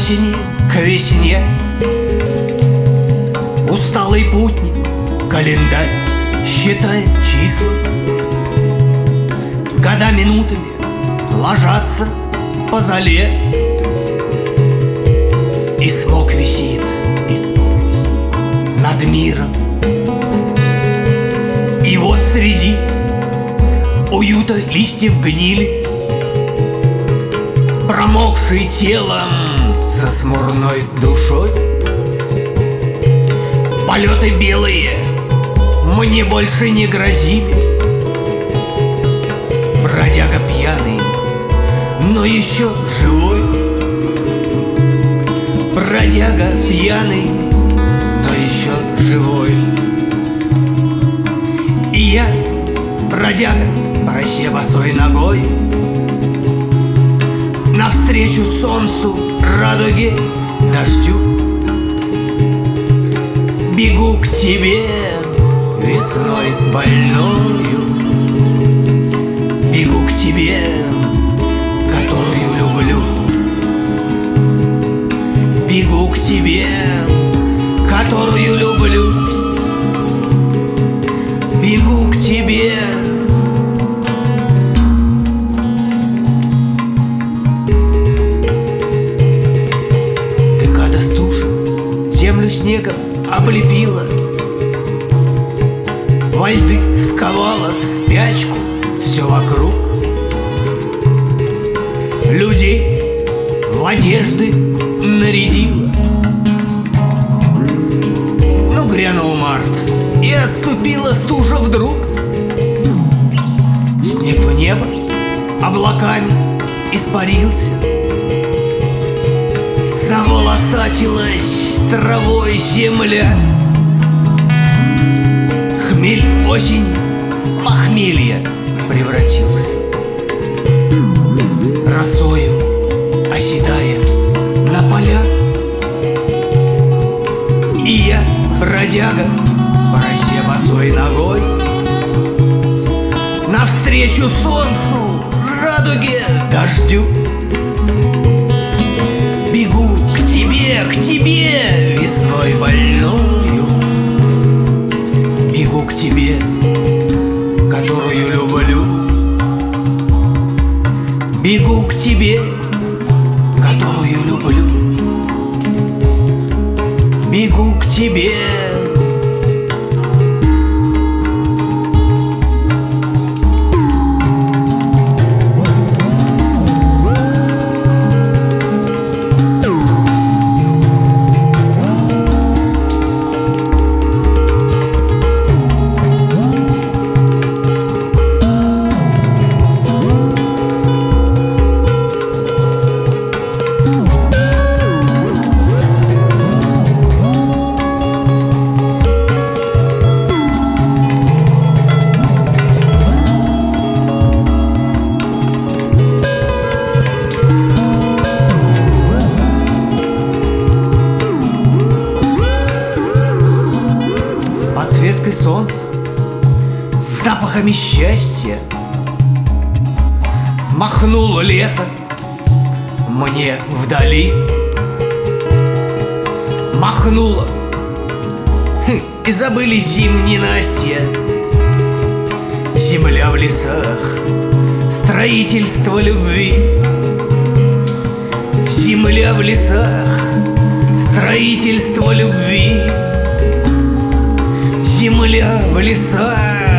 осени к весне. Усталый путник календарь считает числа. Года минутами ложатся по золе. И смог висит над миром. И вот среди уюта листьев гнили, промокший телом со смурной душой. Полеты белые мне больше не грозили. Бродяга пьяный, но еще живой. Бродяга пьяный, но еще живой. И я, бродяга, по росе босой ногой, навстречу солнцу, радуге, дождю бегу к тебе весной больною. Бегу к тебе, которую люблю. Бегу к тебе, которую люблю. Бегу к тебе. Декада стужа землю снегом облепила, во льды сковала в спячку все вокруг. Людей в одежды нарядила. Ну, грянул март, и отступила стужа вдруг. Снег в небо облаками испарился. Заволосатилась травой земля. Хмель осень в похмелье превратился. Росою оседая на поля. И я, бродяга, по росе босой ногой, навстречу солнцу, радуге, дождю бегу к тебе весной больною. Бегу к тебе, которую люблю. Бегу к тебе, которую люблю. Бегу к тебе. Подсветкой солнца, с запахами счастья махнуло лето мне вдали. Махнуло, и забыли зимние настья. Земля в лесах, строительство любви. Земля в лесах, строительство любви. Земля в лесах,